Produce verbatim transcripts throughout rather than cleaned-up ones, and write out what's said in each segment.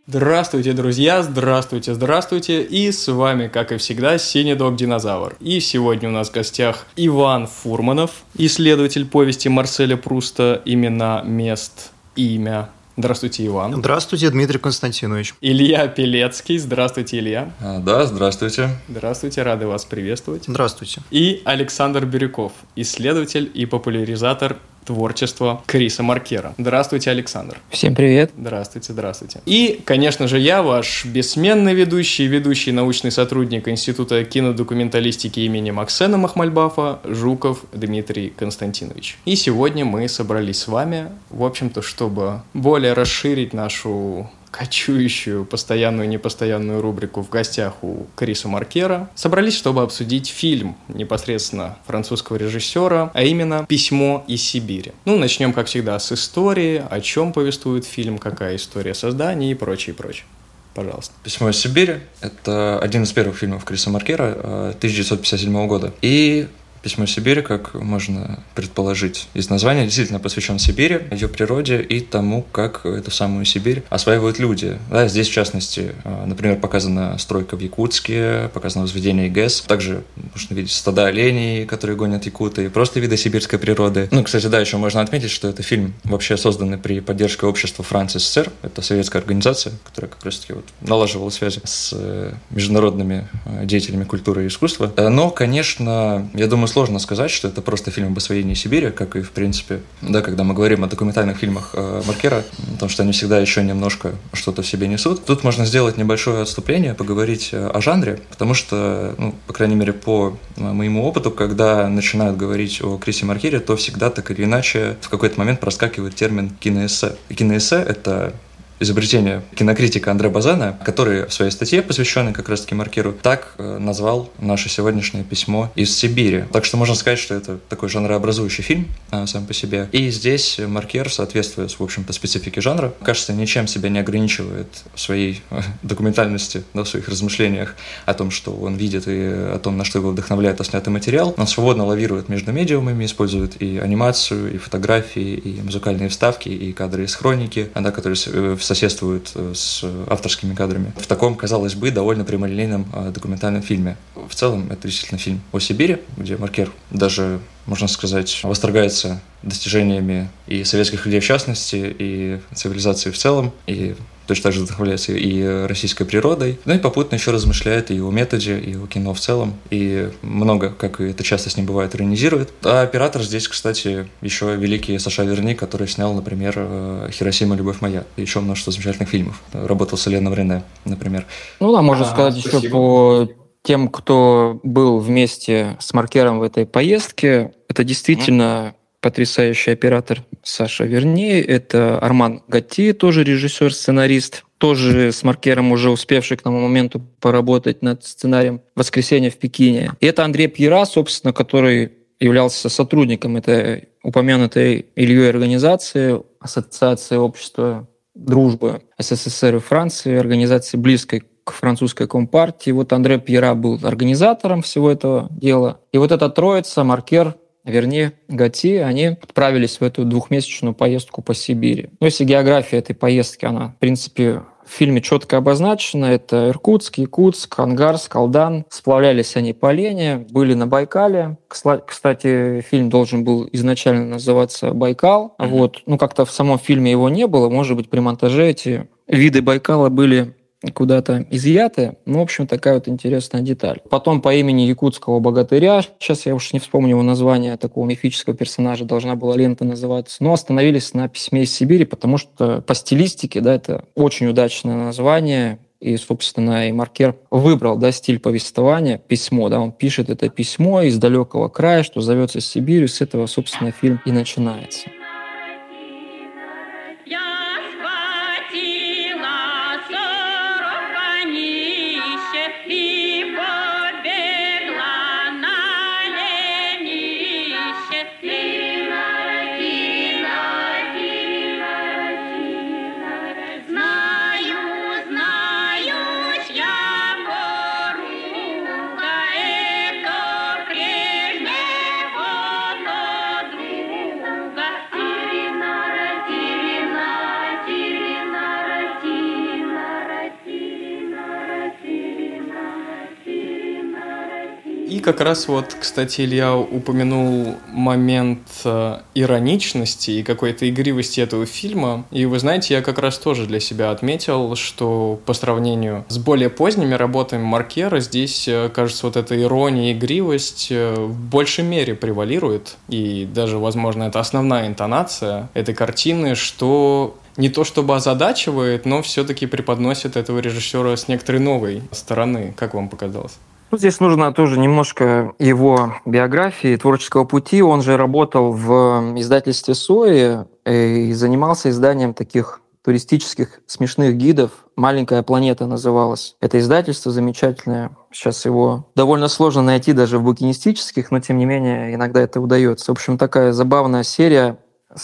Здравствуйте, друзья, здравствуйте, здравствуйте, и с вами, как и всегда, Синедог Динозавр. И сегодня у нас в гостях Иван Фурманов, исследователь повести Марселя Пруста «Имена, мест, имя». Здравствуйте, Иван. Здравствуйте, Дмитрий Константинович. Илья Пелецкий. Здравствуйте, Илья. А, да, здравствуйте. Здравствуйте, рады вас приветствовать. Здравствуйте. И Александр Бирюков, исследователь и популяризатор творчества Криса Маркера. Здравствуйте, Александр. Всем привет. Здравствуйте, здравствуйте. И, конечно же, я, ваш бессменный ведущий, ведущий научный сотрудник Института кинодокументалистики имени Максена Махмальбафа, Жуков Дмитрий Константинович. И сегодня мы собрались с вами, в общем-то, чтобы более расширить нашу кочующую постоянную и непостоянную рубрику «В гостях у Криса Маркера». Собрались, чтобы обсудить фильм непосредственно французского режиссера, а именно «Письмо из Сибири». Ну, начнем, как всегда, с истории, о чем повествует фильм, какая история создания и прочее, прочее. Пожалуйста. «Письмо из Сибири» — это один из первых фильмов Криса Маркера тысяча девятьсот пятьдесят седьмого года. И «Письмо из Сибири», как можно предположить из названия, действительно посвящен Сибири, ее природе и тому, как эту самую Сибирь осваивают люди. Да, здесь, в частности, например, показана стройка в Якутске, показано возведение ГЭС. Также можно видеть стада оленей, которые гонят якуты, и просто виды сибирской природы. Ну, кстати, да, еще можно отметить, что это фильм вообще созданный при поддержке общества Франции СССР. Это советская организация, которая как раз-таки вот налаживала связи с международными деятелями культуры и искусства. Но, конечно, я думаю, сложно сказать, что это просто фильм об освоении Сибири, как и, в принципе, да, когда мы говорим о документальных фильмах э, Маркера, потому что они всегда еще немножко что-то в себе несут. Тут можно сделать небольшое отступление, поговорить о жанре, потому что, ну, по крайней мере, по моему опыту, когда начинают говорить о Крисе Маркере, то всегда так или иначе в какой-то момент проскакивает термин «киноэссе». И киноэссе — это изобретение кинокритика Андре Базена, который в своей статье, посвященной как раз-таки Маркеру, так назвал наше сегодняшнее «Письмо из Сибири». Так что можно сказать, что это такой жанрообразующий фильм сам по себе. И здесь Маркер, соответствуя, в общем-то, специфике жанра, кажется, ничем себя не ограничивает в своей документальности, да, в своих размышлениях о том, что он видит, и о том, на что его вдохновляет отснятый материал. Он свободно лавирует между медиумами, использует и анимацию, и фотографии, и музыкальные вставки, и кадры из хроники, да, которые соседствует с авторскими кадрами в таком, казалось бы, довольно прямолинейном документальном фильме. В целом, это действительно фильм о Сибири, где Маркер даже, можно сказать, восторгается достижениями и советских людей в частности, и цивилизации в целом, и точно так же вдохновляется и российской природой, ну и попутно еще размышляет и о методе, и о кино в целом, и много, как и это часто с ним бывает, иронизирует. А оператор здесь, кстати, еще великий Саша Верни, который снял, например, «Хиросима. Любовь моя», и еще множество замечательных фильмов. Работал с Еленой Рене, например. Ну да, можно а, сказать спасибо. Еще по тем, кто был вместе с Маркером в этой поездке, это действительно mm. потрясающий оператор Саша Верни, это Арман Гатти, тоже режиссер-сценарист, тоже с Маркером уже успевший к тому моменту поработать над сценарием «Воскресенье в Пекине». И это Андрей Пьера, собственно, который являлся сотрудником этой упомянутой Ильей организации, Ассоциации общества дружбы СССР и Франции, организации близкой к французской компартии. Вот Андрей Пьера был организатором всего этого дела. И вот эта троица, Маркер, Верни, Гатти, они отправились в эту двухмесячную поездку по Сибири. Ну, если география этой поездки, она, в принципе, в фильме четко обозначена. Это Иркутск, Якутск, Ангарск, Алдан. Сплавлялись они по Лене, были на Байкале. Кстати, фильм должен был изначально называться «Байкал». Mm-hmm. Вот. Ну, как-то в самом фильме его не было. Может быть, при монтаже эти виды Байкала были куда-то изъяты. Ну, в общем, такая вот интересная деталь. Потом по имени якутского богатыря, сейчас я уж не вспомню его название, такого мифического персонажа, должна была лента называться, но остановились на «Письме из Сибири», потому что по стилистике, да, это очень удачное название, и, собственно, и Маркер выбрал, да, стиль повествования, письмо, да, он пишет это письмо из далекого края, что зовется Сибирью, с этого, собственно, фильм и начинается. Друга. И как раз вот, кстати, Илья упомянул момент э, ироничности и какой-то игривости этого фильма. И вы знаете, я как раз тоже для себя отметил, что по сравнению с более поздними работами Маркера здесь, э, кажется, вот эта ирония и игривость э, в большей мере превалирует. И даже, возможно, это основная интонация этой картины, что не то чтобы озадачивает, но все-таки преподносит этого режиссера с некоторой новой стороны. Как вам показалось? Ну, здесь нужно тоже немножко его биографии, творческого пути. Он же работал в издательстве СОИ и занимался изданием таких туристических смешных гидов. «Маленькая планета» называлась. Это издательство замечательное. Сейчас его довольно сложно найти даже в букинистических, но тем не менее иногда это удается. В общем, такая забавная серия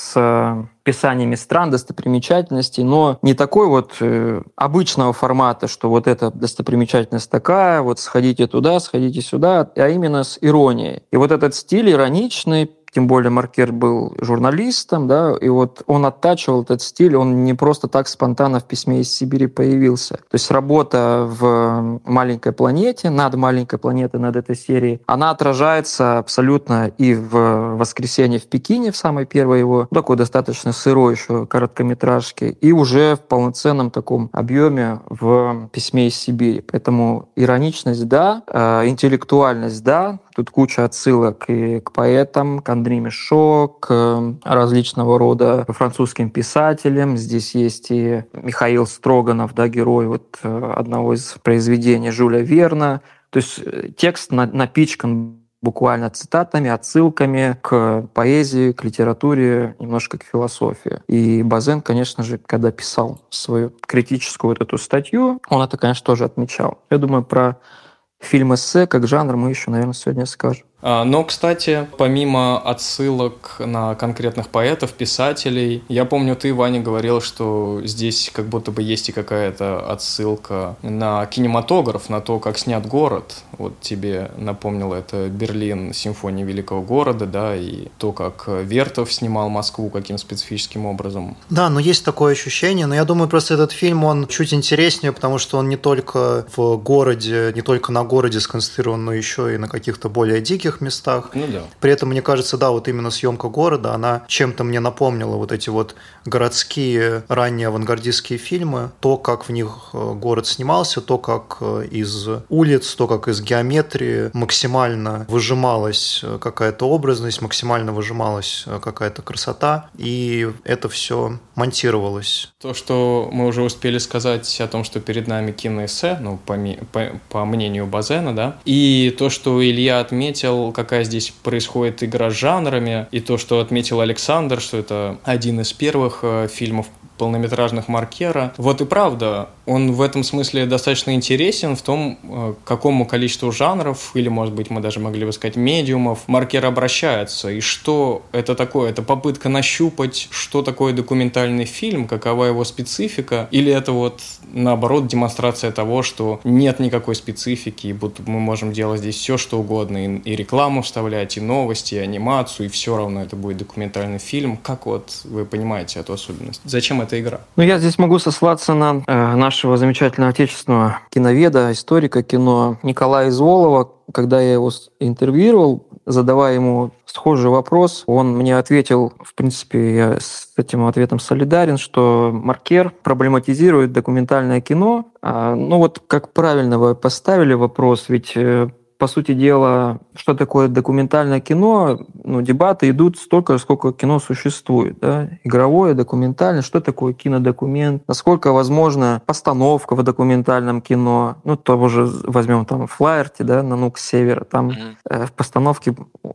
с описаниями стран, достопримечательностей, но не такой вот э, обычного формата, что вот эта достопримечательность такая, вот сходите туда, сходите сюда, а именно с иронией. И вот этот стиль ироничный, тем более Маркер был журналистом, да, и вот он оттачивал этот стиль, он не просто так спонтанно в «Письме из Сибири» появился. То есть работа в «Маленькой планете», над «Маленькой планетой», над этой серией, она отражается абсолютно и в «Воскресенье в Пекине», в самой первой его, такой достаточно сырой еще короткометражке, и уже в полноценном таком объеме в «Письме из Сибири». Поэтому ироничность, да, интеллектуальность, да, тут куча отсылок и к поэтам, к Андре Мишо, к различного рода французским писателям. Здесь есть и Михаил Строганов, да, герой вот одного из произведений Жюля Верна. То есть текст напичкан буквально цитатами, отсылками к поэзии, к литературе, немножко к философии. И Базен, конечно же, когда писал свою критическую вот эту статью, он это, конечно, тоже отмечал. Я думаю, про фильм-эссе как жанр мы еще, наверное, сегодня скажем. Но, кстати, помимо отсылок на конкретных поэтов, писателей, я помню, ты, Ваня, говорил, что здесь как будто бы есть и какая-то отсылка на кинематограф, на то, как снят город. Вот тебе напомнило это «Берлин. Симфония великого города», да, и то, как Вертов снимал Москву, каким специфическим образом. Да, но есть такое ощущение, но я думаю, просто этот фильм, он чуть интереснее, потому что он не только в городе, не только на городе сконцентрирован, но еще и на каких-то более диких местах. Ну да. При этом, мне кажется, да, вот именно съемка города, она чем-то мне напомнила вот эти вот городские ранние авангардистские фильмы, то, как в них город снимался, то, как из улиц, то, как из геометрии максимально выжималась какая-то образность, максимально выжималась какая-то красота, и это все монтировалось. То, что мы уже успели сказать о том, что перед нами киноэссе, ну, по, по, по мнению Базена, да, и то, что Илья отметил, какая здесь происходит игра с жанрами, и то, что отметил Александр, что это один из первых э, фильмов полнометражных Маркера. Вот и правда, он в этом смысле достаточно интересен в том, к какому количеству жанров, или, может быть, мы даже могли бы сказать, медиумов, Маркер обращается. И что это такое? Это попытка нащупать, что такое документальный фильм, какова его специфика, или это вот, наоборот, демонстрация того, что нет никакой специфики, и будто мы можем делать здесь все, что угодно, и, и рекламу вставлять, и новости, и анимацию, и все равно это будет документальный фильм. Как вот вы понимаете эту особенность? Зачем это игра? Ну, я здесь могу сослаться на э, нашего замечательного отечественного киноведа, историка кино Николая Изволова. Когда я его интервьюировал, задавая ему схожий вопрос, он мне ответил, в принципе, я с этим ответом солидарен, что Маркер проблематизирует документальное кино. А, ну вот как правильно вы поставили вопрос, ведь... Э, По сути дела, что такое документальное кино? Ну, дебаты идут столько, сколько кино существует. Да? Игровое, документальное. Что такое кинодокумент? Насколько возможна постановка в документальном кино? Ну, того же возьмем там Флаерти, да, «Нанук с севера». Там mm-hmm. э, в постановке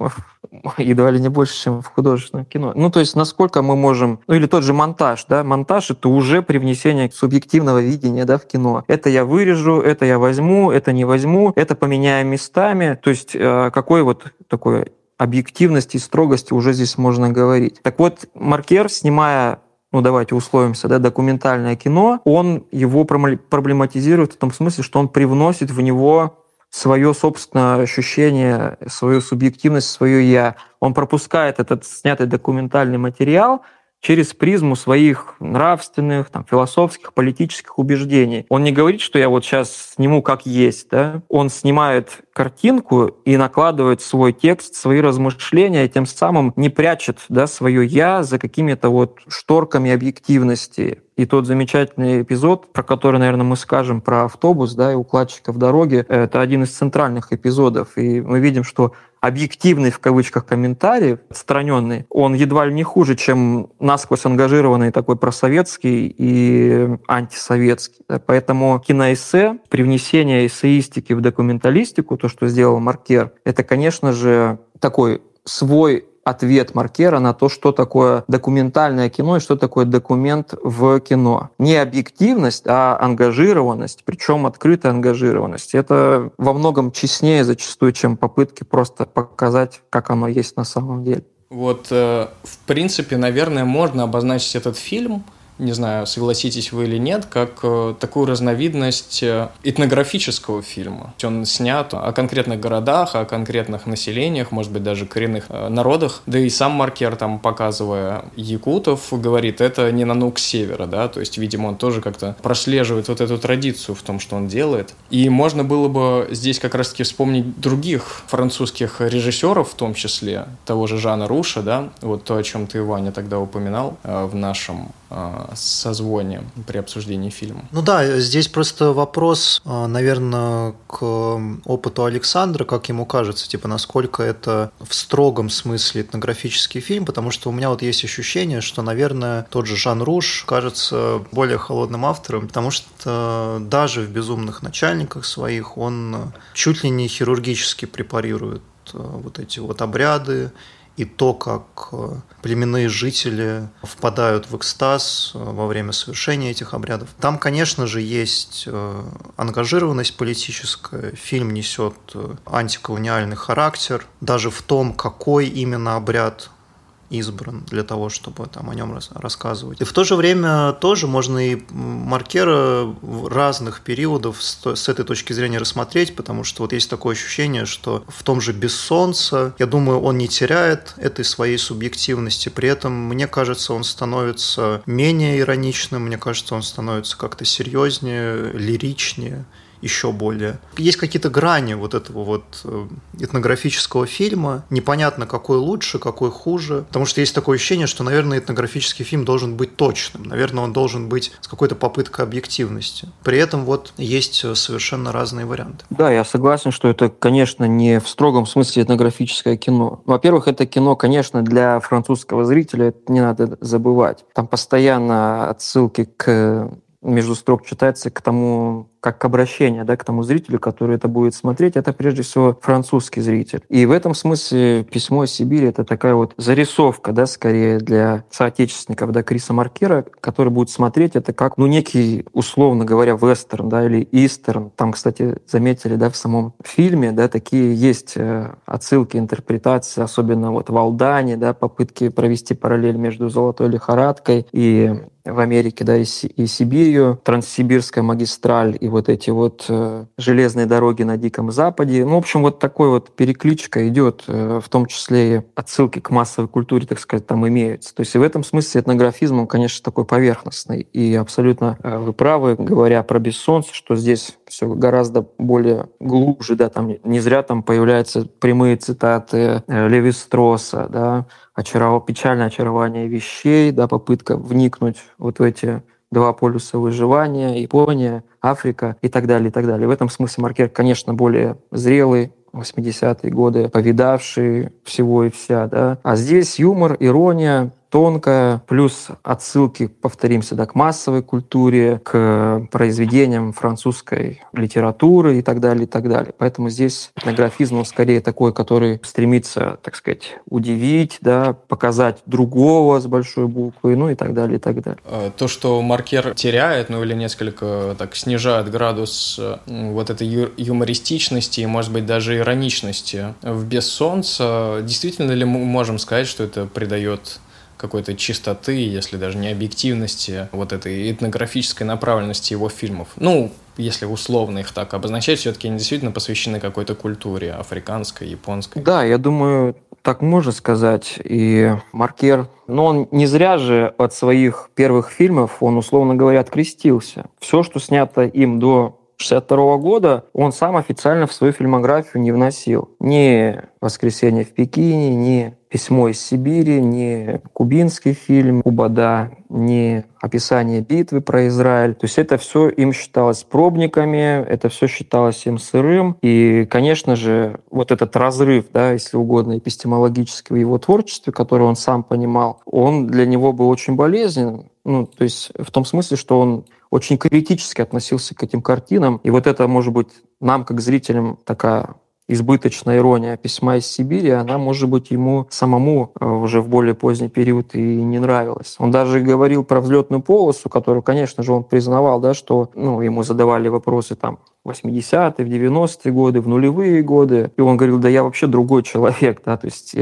едва ли не больше, чем в художественном кино. Ну, то есть, насколько мы можем... Ну, или тот же монтаж, да? Монтаж — это уже привнесение субъективного видения, да, в кино. Это я вырежу, это я возьму, это не возьму, это поменяю места. То есть о какой вот такой объективности и строгости уже здесь можно говорить. Так вот, Маркер, снимая, ну давайте условимся, да, документальное кино, он его проблематизирует в том смысле, что он привносит в него свое собственное ощущение, свою субъективность, свое «я». Он пропускает этот снятый документальный материал через призму своих нравственных, там, философских, политических убеждений. Он не говорит, что я вот сейчас сниму как есть, да? Он снимает картинку и накладывает свой текст, свои размышления, и тем самым не прячет, да, свое «я» за какими-то вот шторками объективности. И тот замечательный эпизод, про который, наверное, мы скажем, про автобус, да, и укладчика в дороге, это один из центральных эпизодов. И мы видим, что объективный, в кавычках, комментарий, отстраненный, он едва ли не хуже, чем насквозь ангажированный такой просоветский и антисоветский. Да. Поэтому киноэссе, привнесение эссеистики в документалистику, то, что сделал Маркер, это, конечно же, такой свой ответ Маркера на то, что такое документальное кино и что такое документ в кино. Не объективность, а ангажированность, причем открытая ангажированность. Это во многом честнее зачастую, чем попытки просто показать, как оно есть на самом деле. Вот, э, в принципе, наверное, можно обозначить этот фильм, не знаю, согласитесь вы или нет, как э, такую разновидность э, этнографического фильма. Он снят о конкретных городах, о конкретных населениях, может быть, даже коренных э, народах. Да и сам Маркер, там, показывая якутов, говорит, это не нанук севера, да, то есть, видимо, он тоже как-то прослеживает вот эту традицию в том, что он делает. И можно было бы здесь как раз-таки вспомнить других французских режиссеров, в том числе того же Жана Руша, да, вот то, о чем ты, Ваня, тогда упоминал э, в нашем созвоне при обсуждении фильма. Ну да, здесь просто вопрос, наверное, к опыту Александра, как ему кажется, типа, насколько это в строгом смысле этнографический фильм, потому что у меня вот есть ощущение, что, наверное, тот же Жан Руш кажется более холодным автором, потому что даже в «Безумных начальниках» своих он чуть ли не хирургически препарирует вот эти вот обряды, и то, как племенные жители впадают в экстаз во время совершения этих обрядов. Там, конечно же, есть ангажированность политическая, фильм несет антиколониальный характер, даже в том, какой именно обряд избран для того, чтобы там о нем рассказывать. И в то же время тоже можно и Маркера разных периодов с, с этой точки зрения рассмотреть, потому что вот есть такое ощущение, что в том же «Без солнца», я думаю, он не теряет этой своей субъективности, при этом, мне кажется, он становится менее ироничным, мне кажется, он становится как-то серьезнее, лиричнее, еще более. Есть какие-то грани вот этого вот этнографического фильма. Непонятно, какой лучше, какой хуже. Потому что есть такое ощущение, что, наверное, этнографический фильм должен быть точным. Наверное, он должен быть с какой-то попыткой объективности. При этом вот есть совершенно разные варианты. Да, я согласен, что это, конечно, не в строгом смысле этнографическое кино. Во-первых, это кино, конечно, для французского зрителя, это не надо забывать. Там постоянно отсылки к между строк читается к тому, как к обращению, да, к тому зрителю, который это будет смотреть, это прежде всего французский зритель. И в этом смысле «Письмо из Сибири» — это такая вот зарисовка, да, скорее для соотечественников, да, Криса Маркера, который будет смотреть это как, ну, некий, условно говоря, вестерн, да, или истерн. Там, кстати, заметили, да, в самом фильме, да, такие есть отсылки, интерпретации, особенно вот в Алдане, да, попытки провести параллель между «Золотой лихорадкой» и в Америке, да, и, и Сибирью, Транссибирская магистраль и вот эти вот э, железные дороги на Диком Западе. Ну, в общем, вот такой вот перекличка идет, э, в том числе и отсылки к массовой культуре, так сказать, там имеются. То есть и в этом смысле этнографизм, он, конечно, такой поверхностный. И абсолютно э, вы правы, говоря про «Без солнца», что здесь все гораздо более глубже, да, там не зря там появляются прямые цитаты э, Леви-Стросса, да, очаров... печальное очарование вещей, да, попытка вникнуть вот в эти два полюса выживания, Япония, Африка и так далее, и так далее. В этом смысле Маркер, конечно, более зрелый, восьмидесятые годы, повидавший всего и вся, да. А здесь юмор, ирония, тонкая, плюс отсылки, повторимся, да, к массовой культуре, к произведениям французской литературы и так далее, и так далее. Поэтому здесь этнографизм, он скорее такой, который стремится, так сказать, удивить, да, показать другого с большой буквы, ну и так далее, и так далее. То, что Маркер теряет, ну или несколько так снижает градус вот этой ю- юмористичности и, может быть, даже ироничности в «Без солнца», действительно ли мы можем сказать, что это придает какой-то чистоты, если даже не объективности, вот этой этнографической направленности его фильмов? Ну, если условно их так обозначать, все-таки они действительно посвящены какой-то культуре африканской, японской. Да, я думаю, так можно сказать. И Маркер, но он не зря же от своих первых фильмов, он, условно говоря, открестился. Все, что снято им до шестьдесят второго года, он сам официально в свою фильмографию не вносил. Ни «Воскресенье в Пекине», ни «Письмо из Сибири», ни кубинский фильм «Кубада», ни описание битвы про Израиль. То есть это все им считалось пробниками, это все считалось им сырым. И, конечно же, вот этот разрыв, да, если угодно, эпистемологический в его творчестве, который он сам понимал, он для него был очень болезненен. Ну, то есть в том смысле, что он очень критически относился к этим картинам. И вот это, может быть, нам, как зрителям, такая избыточная ирония «Письма из Сибири», она, может быть, ему самому уже в более поздний период и не нравилась. Он даже говорил про взлетную полосу, которую, конечно же, он признавал, да, что ну, ему задавали вопросы там в восьмидесятые, в девяностые годы, в нулевые годы. И он говорил, да я вообще другой человек. Да? То есть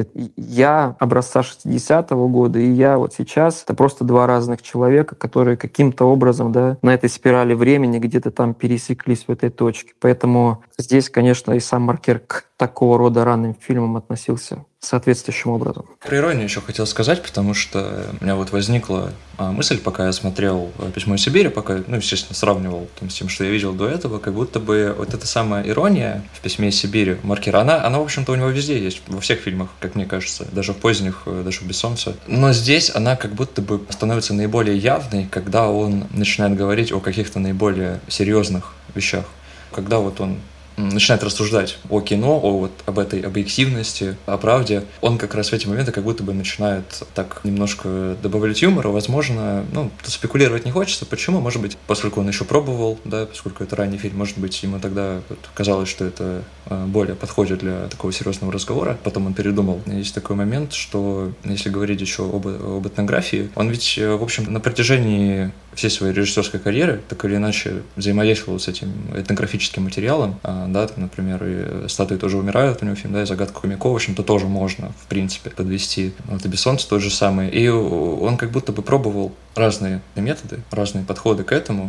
я образца шестидесятого года, и я вот сейчас — это просто два разных человека, которые каким-то образом да, на этой спирали времени где-то там пересеклись в этой точке. Поэтому здесь, конечно, и сам Маркер к такого рода ранним фильмам относился соответствующим образом. Про иронию еще хотел сказать, потому что у меня вот возникла мысль, пока я смотрел «Письмо из Сибири», пока, ну, естественно, сравнивал там, с тем, что я видел до этого, как будто бы вот эта самая ирония в «Письме из Сибири» Маркера, она, она, в общем-то, у него везде есть, во всех фильмах, как мне кажется, даже в поздних, даже в «Бессонце». Но здесь она как будто бы становится наиболее явной, когда он начинает говорить о каких-то наиболее серьезных вещах. Когда вот он начинает рассуждать о кино, о вот об этой объективности, о правде, он как раз в эти моменты как будто бы начинает так немножко добавлять юмора. Возможно, ну, спекулировать не хочется. Почему? Может быть, поскольку он еще пробовал, да, поскольку это ранний фильм, может быть, ему тогда вот казалось, что это более подходит для такого серьезного разговора. Потом он передумал. Есть такой момент, что если говорить еще об, об этнографии, он ведь, в общем, на протяжении всей своей режиссерской карьеры так или иначе взаимодействовал с этим этнографическим материалом. Да, там, например, и «Статуи тоже умирают», у него фильм, да, и «Загадка Хомяко», в общем-то, тоже можно, в принципе, подвести. Вот и «Бессонце» тот же самый. И он как будто бы пробовал разные методы, разные подходы к этому.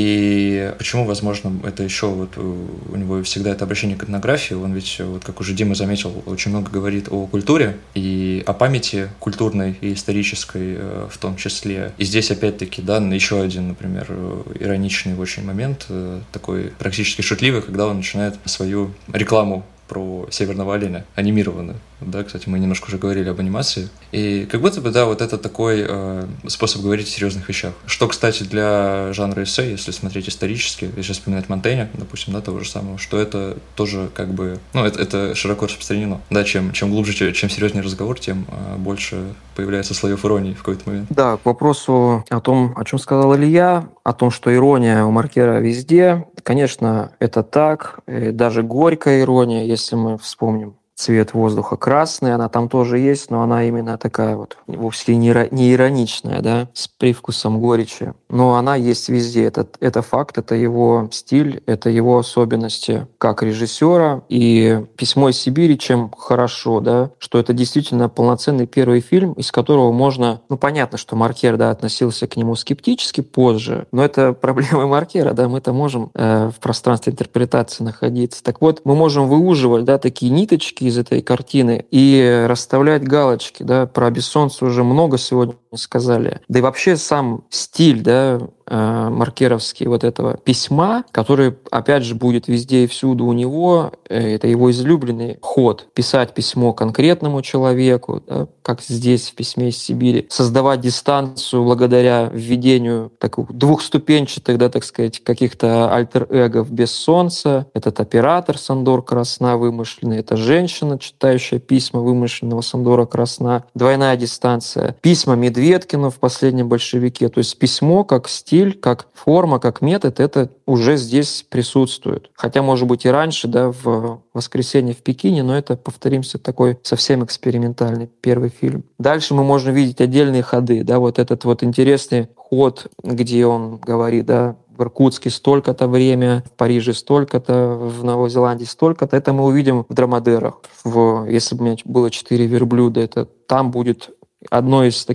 И почему, возможно, это еще вот у него всегда это обращение к этнографии. Он ведь, вот как уже Дима заметил, очень много говорит о культуре и о памяти культурной и исторической в том числе. И здесь, опять-таки, да, еще один, например, ироничный очень момент, такой практически шутливый, когда он начинает свою рекламу про северного оленя, анимированную. Да, кстати, мы немножко уже говорили об анимации. И как будто бы, да, вот это такой э, способ говорить о серьезных вещах. Что, кстати, для жанра эссе, если смотреть исторически, если вспоминать Монтэня, допустим, да, того же самого, что это тоже как бы, ну, это, это широко распространено. Да, чем, чем глубже, чем серьезнее разговор, тем э, больше появляется слоев иронии в какой-то момент. Да, к вопросу о том, о чем сказал Илья, о том, что ирония у Маркера везде, конечно, это так. И даже горькая ирония, если мы вспомним «Цвет воздуха красный», она там тоже есть, но она именно такая вот вовсе не ироничная, да, с привкусом горечи. Но она есть везде. Это, это факт, это его стиль, это его особенности как режиссера. И «Письмо из Сибири» чем хорошо, да, что это действительно полноценный первый фильм, из которого можно... Ну, понятно, что Маркер, да, относился к нему скептически позже, но это проблема Маркера, да, мы-то можем э, в пространстве интерпретации находиться. Так вот, мы можем выуживать, да, такие ниточки из этой картины и расставлять галочки, да, про «Бессонце» уже много сегодня сказали. Да и вообще сам стиль, да, маркеровский вот этого письма, который, опять же, будет везде и всюду у него, это его излюбленный ход. Писать письмо конкретному человеку, да, как здесь в «Письме из Сибири, создавать дистанцию благодаря введению таких двухступенчатых, да, так сказать, каких-то альтер-эго в «Бессонце». Этот оператор Сандор Красна вымышленный, это женщина, читающая письма вымышленного Сандора Красна. Двойная дистанция. Письма Медведкину в «Последнем большевике». То есть письмо как стиль, как форма, как метод, это уже здесь присутствует. Хотя, может быть, и раньше, да, в «Воскресенье в Пекине», но это, повторимся, такой совсем экспериментальный первый фильм. Дальше мы можем видеть отдельные ходы, да, вот этот вот интересный ход, где он говорит, да, в Иркутске столько-то время, в Париже столько-то, в Новой Зеландии столько-то. Это мы увидим в «Драмадерах». В, если бы у меня было четыре верблюда, это там будет одно из таких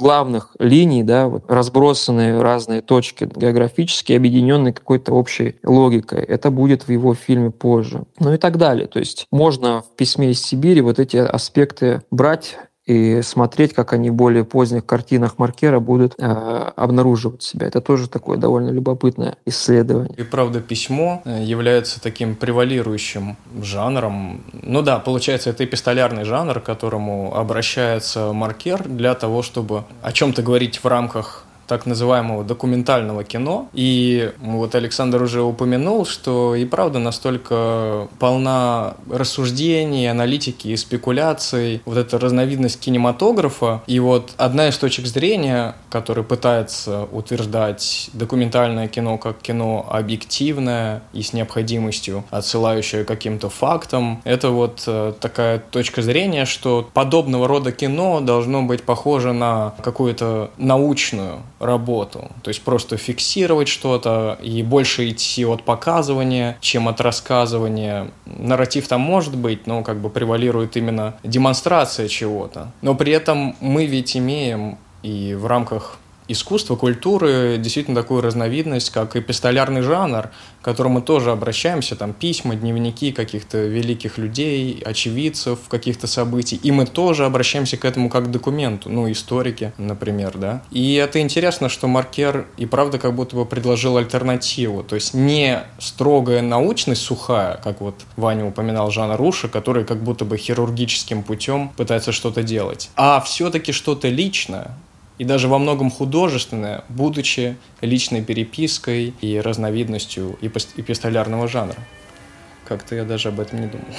главных линий, да, вот, разбросанные разные точки географически, объединенные какой-то общей логикой. Это будет в его фильме позже. Ну и так далее. То есть можно в «Письме из Сибири» вот эти аспекты брать и смотреть, как они в более поздних картинах Маркера будут э, обнаруживать себя. Это тоже такое довольно любопытное исследование. И правда, письмо является таким превалирующим жанром. Ну да, получается, это эпистолярный жанр, к которому обращается Маркер для того, чтобы о чем-то говорить в рамках так называемого документального кино. И вот Александр уже упомянул, что и правда настолько полна рассуждений, аналитики и спекуляций вот эта разновидность кинематографа. И вот одна из точек зрения, которая пытается утверждать документальное кино как кино объективное и с необходимостью отсылающее к каким-то фактам, это вот такая точка зрения, что подобного рода кино должно быть похоже на какую-то научную работу. То есть просто фиксировать что-то и больше идти от показывания, чем от рассказывания. Нарратив там может быть, но как бы превалирует именно демонстрация чего-то. Но при этом мы ведь имеем и в рамках искусства, культуры действительно такую разновидность, как эпистолярный жанр, к которому мы тоже обращаемся, там письма, дневники каких-то великих людей, очевидцев каких-то событий, и мы тоже обращаемся к этому как к документу, ну, историки, например, да. И это интересно, что Маркер и правда как будто бы предложил альтернативу, то есть не строгая научность сухая, как вот Ваня упоминал Жана Руша, который как будто бы хирургическим путем пытается что-то делать, а все-таки что-то личное, и даже во многом художественное, будучи личной перепиской и разновидностью эпистолярного жанра. Как-то я даже об этом не думал.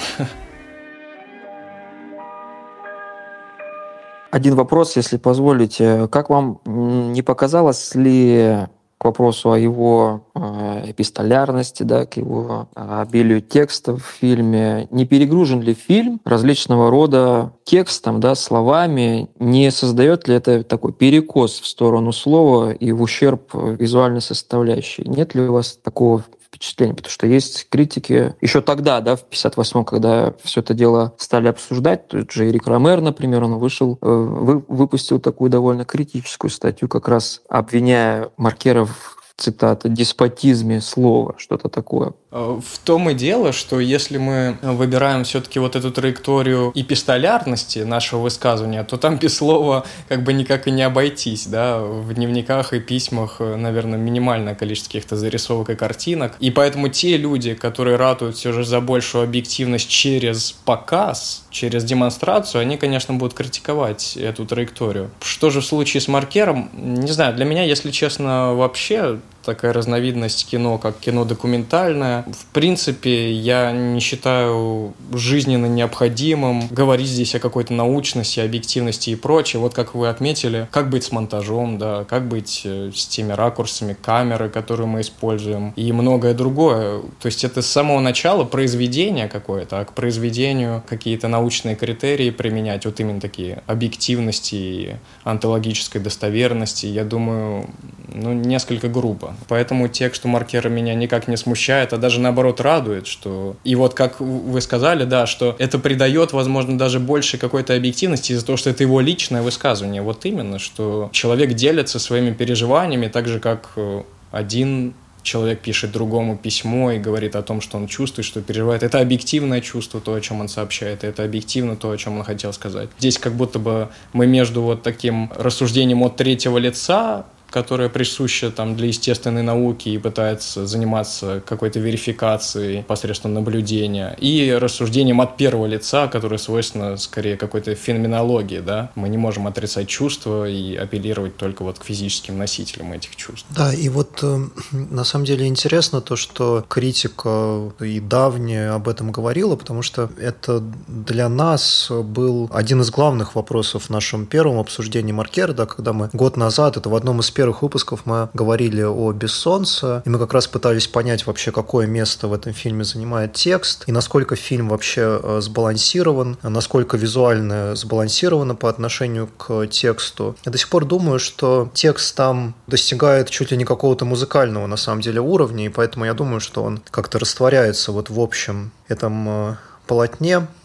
Один вопрос, если позволите. Как вам не показалось ли к вопросу о его эпистолярности, да, к его обилию текстов в фильме, не перегружен ли фильм различного рода текстом, да, словами, не создает ли это такой перекос в сторону слова и в ущерб визуальной составляющей? Нет ли у вас такого впечатления? Потому что есть критики еще тогда, да, в пятьдесят восьмом, когда все это дело стали обсуждать, тот же Эрик Ромер, например, он вышел, вы, выпустил такую довольно критическую статью, как раз обвиняя Маркера в, цитата, деспотизме слова, что-то такое. В том и дело, что если мы выбираем все-таки вот эту траекторию эпистолярности нашего высказывания, то там без слова как бы никак и не обойтись, да, в дневниках и письмах, наверное, минимальное количество каких-то зарисовок и картинок, и поэтому те люди, которые ратуют все же за большую объективность через показ, через демонстрацию, они, конечно, будут критиковать эту траекторию. Что же в случае с Маркером? Не знаю, для меня, если честно, вообще такая разновидность кино, как кино документальное. В принципе, я не считаю жизненно необходимым говорить здесь о какой-то научности, объективности и прочее. Вот как вы отметили, как быть с монтажом, да, как быть с теми ракурсами камеры, которые мы используем, и многое другое. То есть это с самого начала произведение какое-то, а к произведению какие-то научные критерии применять, вот именно такие объективности и онтологической достоверности, я думаю, ну, несколько грубо. Поэтому текст у Маркера меня никак не смущает, а даже наоборот радует, что... И вот как вы сказали, да, что это придает, возможно, даже больше какой-то объективности из-за того, что это его личное высказывание. Вот именно, что человек делится своими переживаниями, так же, как один человек пишет другому письмо и говорит о том, что он чувствует, что переживает. Это объективное чувство, то, о чем он сообщает, и это объективно то, о чем он хотел сказать. Здесь как будто бы мы между вот таким рассуждением от третьего лица, которая присуща там для естественной науки и пытается заниматься какой-то верификацией посредством наблюдения, и рассуждением от первого лица, которое свойственно скорее какой-то феноменологии, да. Мы не можем отрицать чувства и апеллировать только вот к физическим носителям этих чувств. Да, и вот на самом деле интересно то, что критика и давняя об этом говорила, потому что это для нас был один из главных вопросов в нашем первом обсуждении Маркера, да, когда мы год назад, это в одном из первых выпусков мы говорили о «Бессонце», и мы как раз пытались понять вообще, какое место в этом фильме занимает текст, и насколько фильм вообще сбалансирован, насколько визуально сбалансировано по отношению к тексту. Я до сих пор думаю, что текст там достигает чуть ли не какого-то музыкального, на самом деле, уровня, и поэтому я думаю, что он как-то растворяется вот в общем этом полотне,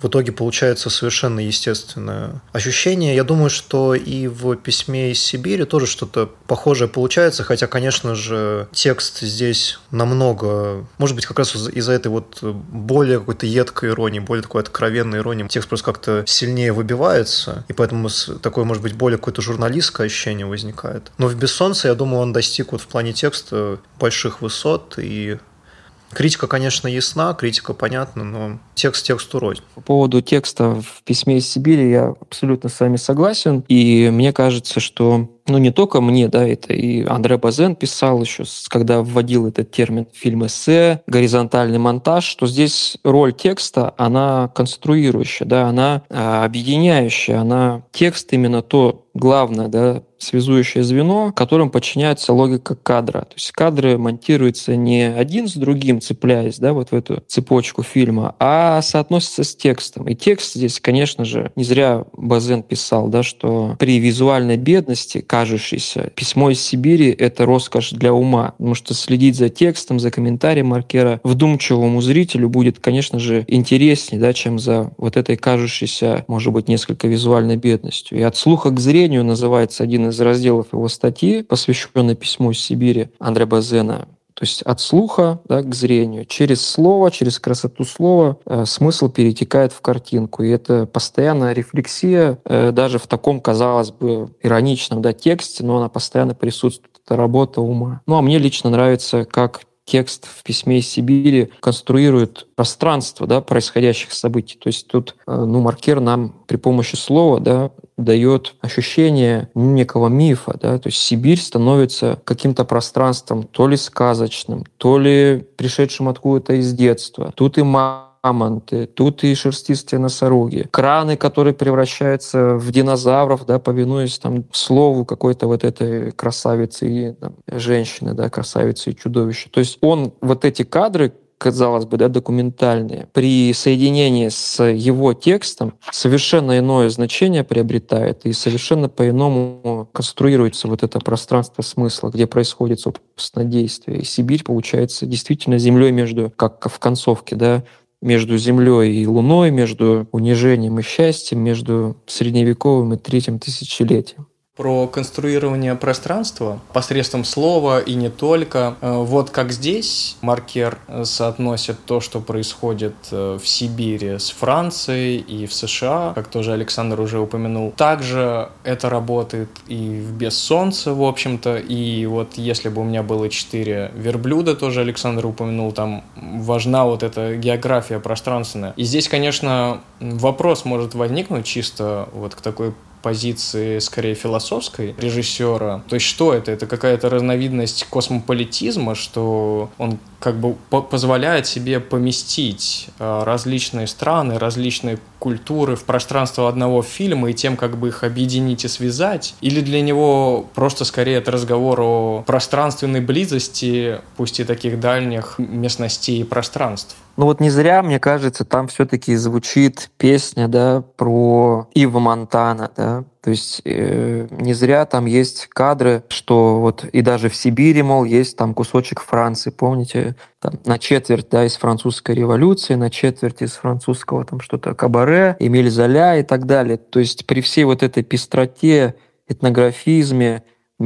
в итоге получается совершенно естественное ощущение. Я думаю, что и в «Письме из Сибири» тоже что-то похожее получается, хотя, конечно же, текст здесь намного, может быть, как раз из-за этой вот более какой-то едкой иронии, более такой откровенной иронии, текст просто как-то сильнее выбивается, и поэтому такое, может быть, более какое-то журналистское ощущение возникает. Но в «Бессонце», я думаю, он достиг вот в плане текста больших высот, и критика, конечно, ясна, критика понятна, но текст тексту рознь. По поводу текста в «Письме из Сибири» я абсолютно с вами согласен, и мне кажется, что ну, не только мне, да, это и Андре Базен писал еще, когда вводил этот термин в фильм-эссе, горизонтальный монтаж, что здесь роль текста, она конструирующая, да, она а, объединяющая, она текст именно то главное, да, связующее звено, которым подчиняется логика кадра. То есть кадры монтируются не один с другим, цепляясь, да, вот в эту цепочку фильма, а соотносятся с текстом. И текст здесь, конечно же, не зря Базен писал, да, что при визуальной бедности, кажущейся, «Письмо из Сибири» — это роскошь для ума, потому что следить за текстом, за комментарием маркера вдумчивому зрителю будет, конечно же, интереснее, да, чем за вот этой кажущейся, может быть, несколько визуальной бедностью. И «От слуха к зрению» называется один из разделов его статьи, посвященной «Письму из Сибири» Андре Базена. То есть от слуха, да, к зрению. Через слово, через красоту слова э, смысл перетекает в картинку. И это постоянная рефлексия, э, даже в таком, казалось бы, ироничном, да, тексте, но она постоянно присутствует. Это работа ума. Ну, а мне лично нравится, как текст в «Письме из Сибири» конструирует пространство, да, происходящих событий. То есть тут ну, маркер нам при помощи слова, да, дает ощущение некого мифа. Да? То есть Сибирь становится каким-то пространством то ли сказочным, то ли пришедшим откуда-то из детства. Тут и мамонты, тут и шерстистые носороги, краны, которые превращаются в динозавров, да, повинуясь там слову какой-то вот этой красавицы и там, женщины, да, красавицы и чудовища. То есть он вот эти кадры, казалось бы, да, документальные, при соединении с его текстом совершенно иное значение приобретает и совершенно по-иному конструируется вот это пространство смысла, где происходит, собственно, действие. И Сибирь получается действительно землей между, как в концовке, да, между землей и луной, между унижением и счастьем, между средневековым и третьим тысячелетием. Про конструирование пространства посредством слова и не только. Вот как здесь маркер соотносит то, что происходит в Сибири с Францией и в США, как тоже Александр уже упомянул. Также это работает и в «Бессонце», в общем-то. И вот если бы у меня было четыре верблюда, тоже Александр упомянул, там важна вот эта география пространственная. И здесь, конечно, вопрос может возникнуть чисто вот к такой позиции, скорее, философской режиссера. То есть что это? Это какая-то разновидность космополитизма, что он как бы по- позволяет себе поместить э, различные страны, различные культуры в пространство одного фильма и тем как бы их объединить и связать? Или для него просто скорее это разговор о пространственной близости, пусть и таких дальних местностей и пространств? Ну вот не зря, мне кажется, там все-таки звучит песня, да, про Ива Монтана, да, то есть э, не зря там есть кадры, что вот и даже в Сибири, мол, есть там кусочек Франции, помните, там, на четверть, да, из французской революции, на четверть из французского там что-то Кабаре, Эмиль Золя и так далее. То есть при всей вот этой пестроте, этнографизме,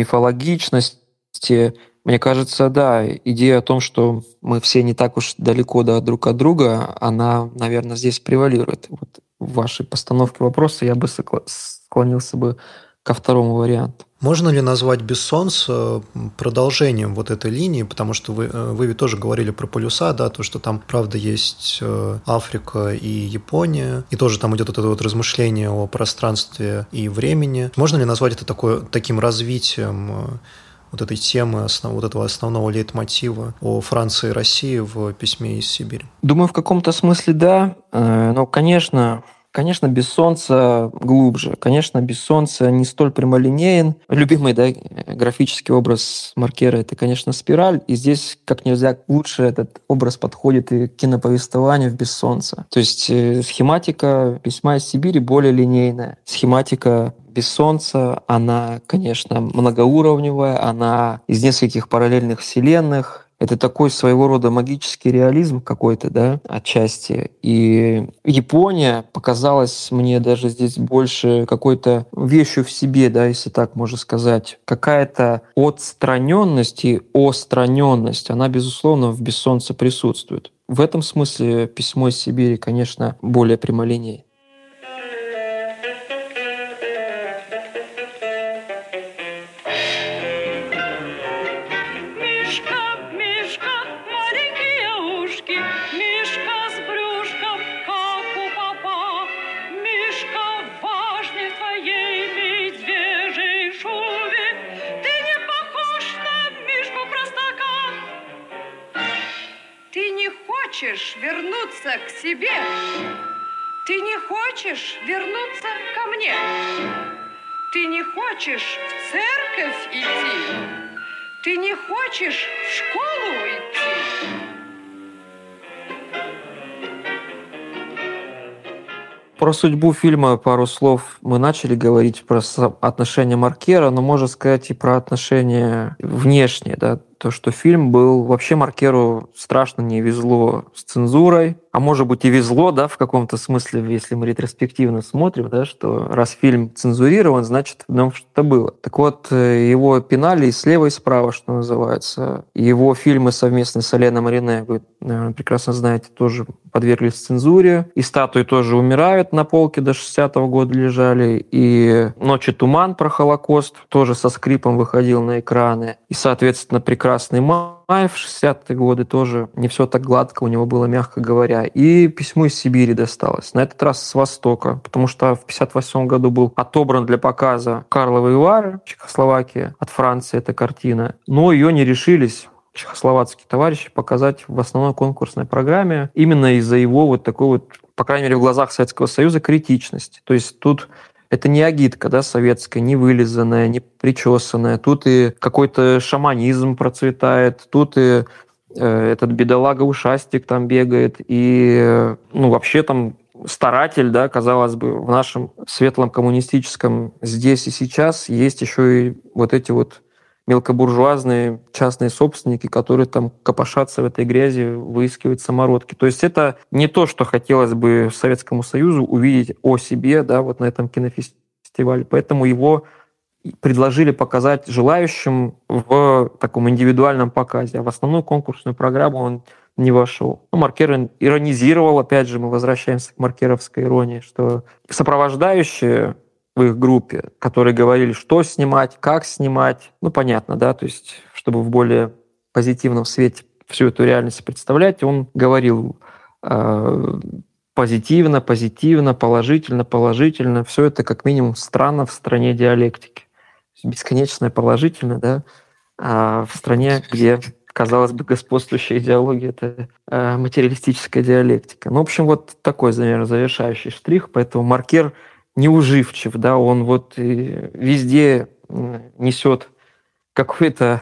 мифологичности, мне кажется, да, идея о том, что мы все не так уж далеко да, друг от друга, она, наверное, здесь превалирует. Вот в вашей постановке вопроса я бы склонился бы ко второму варианту. Можно ли назвать «Бессонце» продолжением вот этой линии, потому что вы, вы ведь тоже говорили про полюса, да, то, что там, правда, есть Африка и Япония, и тоже там идет вот это вот размышление о пространстве и времени. Можно ли назвать это такое, таким развитием вот этой темы, основ, вот этого основного лейтмотива о Франции и России в «Письме из Сибири»? Думаю, в каком-то смысле да, но, конечно... Конечно, «Бессонце» глубже. Конечно, «Бессонце» не столь прямолинеен. Любимый, да, графический образ маркера — это, конечно, спираль. И здесь как нельзя лучше этот образ подходит и к киноповествованию в «Бессонце». То есть схематика «Письма из Сибири» более линейная. Схематика «Бессонце», она, конечно, многоуровневая, она из нескольких параллельных вселенных, Это такой своего рода магический реализм какой-то, да, отчасти. И Япония показалась мне даже здесь больше какой-то вещью в себе, да, если так можно сказать. Какая-то отстраненность и остраненность, она, безусловно, в «Бессонце» присутствует. В этом смысле «Письмо из Сибири», конечно, более прямолинейно. Хочешь вернуться к себе? Ты не хочешь вернуться ко мне? Ты не хочешь в церковь идти? Ты не хочешь в школу идти? Про судьбу фильма пару слов мы начали говорить, про отношения Маркера, но можно сказать и про отношения внешние, да, то, что фильм был... Вообще Маркеру страшно не везло с цензурой, а может быть и везло, да, в каком-то смысле, если мы ретроспективно смотрим, да, что раз фильм цензурирован, значит, в нем что-то было. Так вот, его пинали и слева, и справа, что называется. Его фильмы совместно с Аленом Рене, вы, наверное, прекрасно знаете, тоже подверглись цензуре. И «Статуи» тоже умирают, на полке до шестидесятого года лежали. И «Ночь и туман» про Холокост тоже со скрипом выходил на экраны. И, соответственно, «Прекрасный май» в шестидесятые годы тоже не все так гладко у него было, мягко говоря. И «Письмо из Сибири» досталось. На этот раз с Востока, потому что в пятьдесят восьмом году был отобран для показа «Карловы Вары», Чехословакия, от Франции эта картина. Но ее не решились чехословацкие товарищи показать в основной конкурсной программе именно из-за его вот такой вот, по крайней мере, в глазах Советского Союза, критичности. То есть тут это не агитка, да, советская, не вылизанная, не причесанная. Тут и какой-то шаманизм процветает, тут и э, этот бедолага-ушастик там бегает, и, э, ну, вообще там старатель, да, казалось бы, в нашем светлом коммунистическом здесь и сейчас есть еще и вот эти вот мелкобуржуазные частные собственники, которые там копошатся в этой грязи, выискивают самородки. То есть это не то, что хотелось бы Советскому Союзу увидеть о себе, да, вот на этом кинофестивале. Поэтому его предложили показать желающим в таком индивидуальном показе. А в основную конкурсную программу он не вошел. Ну, Маркер иронизировал, опять же, мы возвращаемся к маркеровской иронии, что сопровождающие в их группе, которые говорили, что снимать, как снимать. Ну, понятно, да, то есть, чтобы в более позитивном свете всю эту реальность представлять, он говорил э, позитивно, позитивно, положительно, положительно. Все это как минимум странно в стране диалектики. Бесконечное положительно, да, а в стране, где, казалось бы, господствующая идеология — это э, материалистическая диалектика. Ну, в общем, вот такой, наверное, завершающий штрих, поэтому Маркер неуживчив, да, он вот везде несет какой-то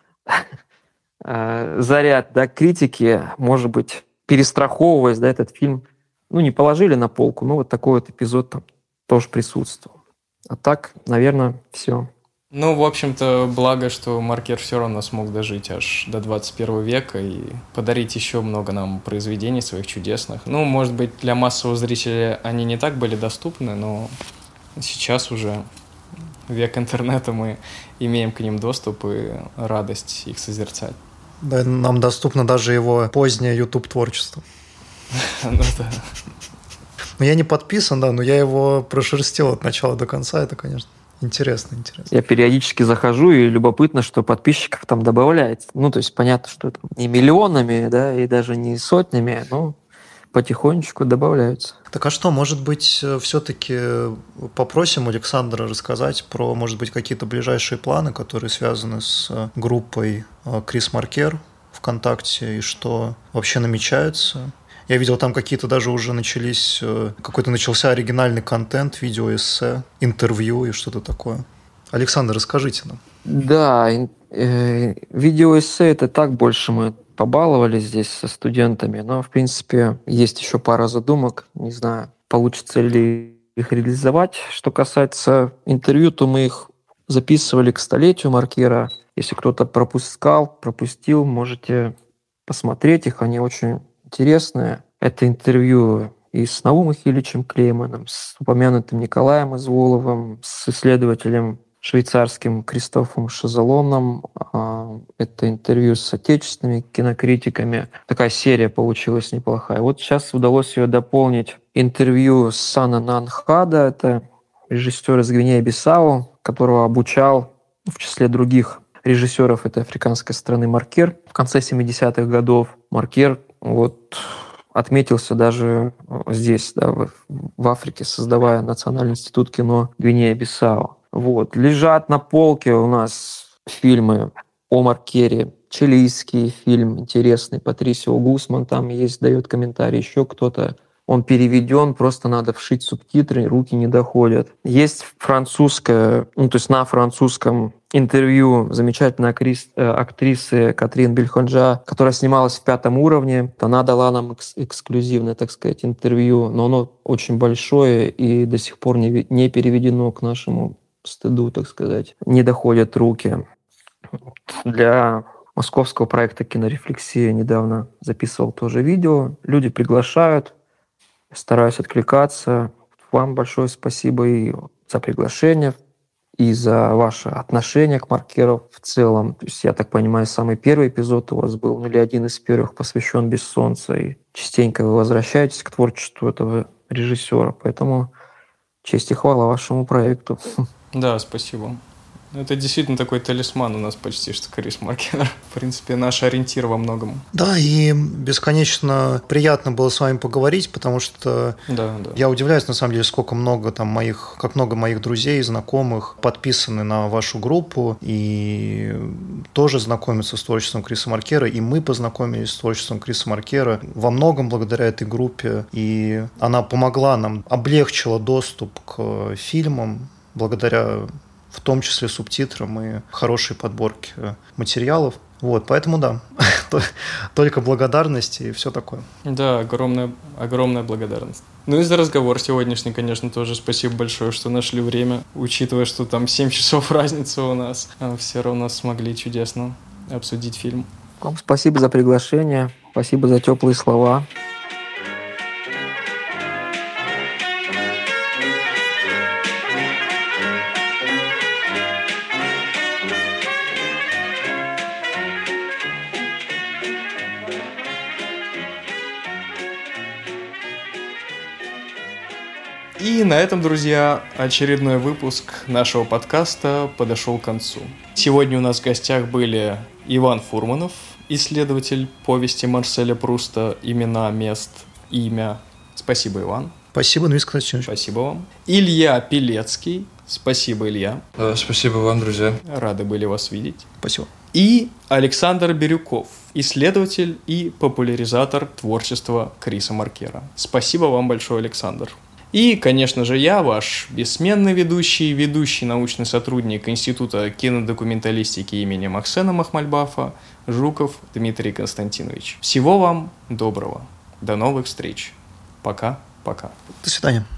заряд, да, критики, может быть, перестраховываясь, да, этот фильм, ну, не положили на полку, но вот такой вот эпизод там тоже присутствовал. А так, наверное, все. Ну, в общем-то, благо, что Маркер все равно смог дожить аж до двадцать первого века и подарить еще много нам произведений своих чудесных. Ну, может быть, для массового зрителя они не так были доступны, но сейчас уже век интернета, мы имеем к ним доступ и радость их созерцать. Да, нам доступно даже его позднее YouTube-творчество. Ну да. Ну, я не подписан, да, но я его прошерстил от начала до конца, это, конечно, интересно, интересно. Я периодически захожу, и любопытно, что подписчиков там добавляется. Ну, то есть понятно, что это не миллионами, да, и даже не сотнями, но потихонечку добавляются. Так а что, может быть, все-таки попросим Александра рассказать про, может быть, какие-то ближайшие планы, которые связаны с группой Крис Маркер ВКонтакте, и что вообще намечается? Я видел, там какие-то даже уже начались, какой-то начался оригинальный контент, видеоэссе, интервью и что-то такое. Александр, расскажите нам. Да, э, видеоэссе — это так, больше мы побаловались здесь со студентами, но, в принципе, есть еще пара задумок. Не знаю, получится ли их реализовать. Что касается интервью, то мы их записывали к столетию Маркера. Если кто-то пропускал, пропустил, можете посмотреть их, они очень интересные. Это интервью и с Наумом Ильичем Клейманом, с упомянутым Николаем Изволовым, с исследователем швейцарским Кристофом Шазалоном. Это интервью с отечественными кинокритиками. Такая серия получилась неплохая. Вот сейчас удалось ее дополнить интервью с Сана Нанхада. Это режиссер из Гвинеи-Бисау, которого обучал, в числе других режиссеров этой африканской страны, Маркер. В конце семидесятых годов Маркер вот отметился даже здесь, да, в, в Африке, создавая Национальный институт кино Гвинея-Бисау. Вот. Лежат на полке у нас фильмы о Маркере, чилийский фильм интересный, Патрисио Гусман там есть, дает комментарий, еще кто-то. Он переведен, просто надо вшить субтитры, руки не доходят. Есть французское, ну, то есть на французском интервью замечательной актрисы Катрин Бельхонджа, которая снималась в «Пятом уровне». Она дала нам экс- эксклюзивное, так сказать, интервью, но оно очень большое и до сих пор не, не переведено, к нашему стыду, так сказать. Не доходят руки. Для московского проекта «Кинорефлексия» недавно записывал тоже видео. Люди приглашают, стараюсь откликаться. Вам большое спасибо и за приглашение, и за ваше отношение к Маркеру в целом. То есть, я так понимаю, самый первый эпизод у вас был, ну или один из первых, посвящен «Без солнца», и частенько вы возвращаетесь к творчеству этого режиссера. Поэтому честь и хвала вашему проекту. Да, спасибо. Это действительно такой талисман у нас почти, что Крис Маркер. В принципе, наш ориентир во многом. Да, и бесконечно приятно было с вами поговорить, потому что да, да. я удивляюсь, на самом деле, сколько много там моих, как много моих друзей, знакомых подписаны на вашу группу и тоже знакомятся с творчеством Криса Маркера, и мы познакомились с творчеством Криса Маркера во многом благодаря этой группе, и она помогла нам, облегчила доступ к фильмам благодаря в том числе субтитрам и хорошей подборке материалов. Вот, поэтому да, только благодарность и все такое. Да, огромная, огромная благодарность. Ну и за разговор сегодняшний, конечно, тоже спасибо большое, что нашли время, учитывая, что там семь часов разница у нас, все равно смогли чудесно обсудить фильм. Вам спасибо за приглашение, спасибо за теплые слова. И на этом, друзья, очередной выпуск нашего подкаста подошел к концу. Сегодня у нас в гостях были Иван Фурманов, исследователь повести Марселя Пруста «Имена мест, имя». Спасибо, Иван. Спасибо, Дмитрий Константинович. Спасибо вам. Илья Пелецкий. Спасибо, Илья. Да, спасибо вам, друзья. Рады были вас видеть. Спасибо. И Александр Бирюков, исследователь и популяризатор творчества Криса Маркера. Спасибо вам большое, Александр. И, конечно же, я, ваш бессменный ведущий, ведущий научный сотрудник Института кинодокументалистики имени Максена Махмальбафа, Жуков Дмитрий Константинович. Всего вам доброго. До новых встреч. Пока-пока. До свидания.